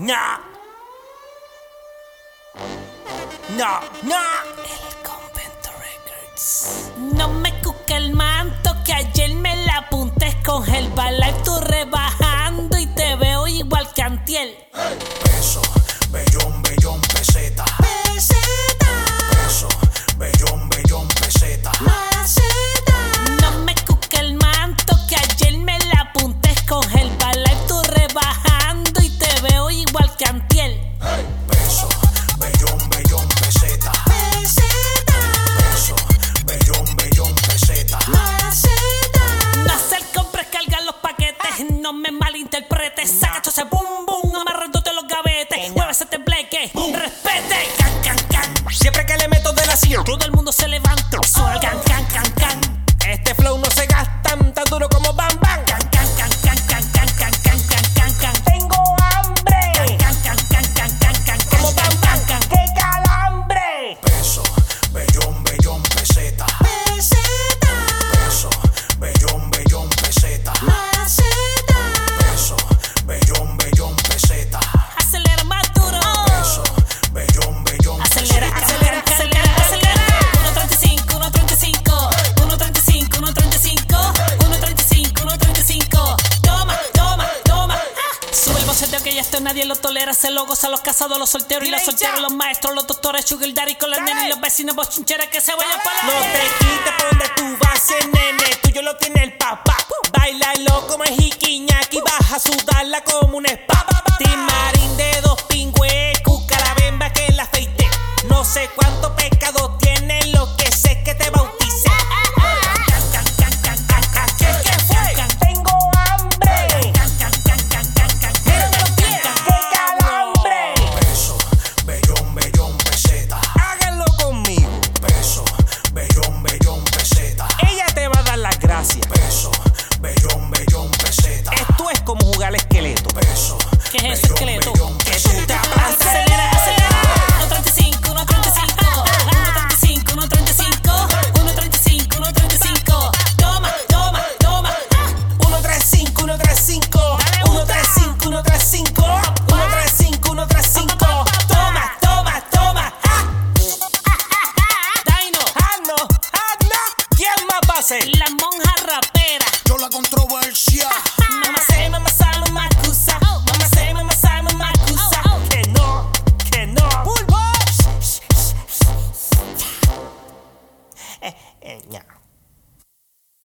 No. No, no. El Convento Records. No me cuque el manto que ayer me la apunté con el Live, tú rebajando y te veo igual que antiel. Peso, bellón, bellón, peseta. Peseta. Peso, bellón, peseta. Maceta. No me cuque el manto que ayer me la apunté con el Live, tú rebajando y te veo igual que antiel. Peso, bellón, peseta. Peseta. Peso, bellón, peseta. Maceta. No hacer compras, cargar los paquetes, no me malinterpretes. Saca todo ese boom boom, amarrándote los gavetes. Muévese este bleque, respete. Can, can, can. Siempre que le meto de nación, Todo el mundo se levanta. Suena can, can, can, can. este flow no se gasta tan duro como Bam Bam. Can, can, can, can, can, can, can, can, can, can, can. Tengo hambre, Can, can, can, can, can, can, como can, Bam can, Bam. can. ¡Qué calambre! Peso, bellón, peseta. Peseta. Peso, bellón, peseta. Maceta. Peso, bellón, peseta. Acelera más duro. Peso, bellón, Acelera, acelera, acelera, acelera. 1.35, 1.35, 1.35, 1.35, 1.35, 1.35. Toma, toma, toma. Sube el boceteo que ya esto nadie lo tolera. Se lo goza los casados, los solteros y las solteras, los maestros, los doctores, sugar daddy con las nenas y los vecinos bochincheras que se vayan para No la te quites por donde tú vas, nene. Tuyo lo tiene el papá. Bailalo como es Hikiñaki. Vas a sudarla como una espapa.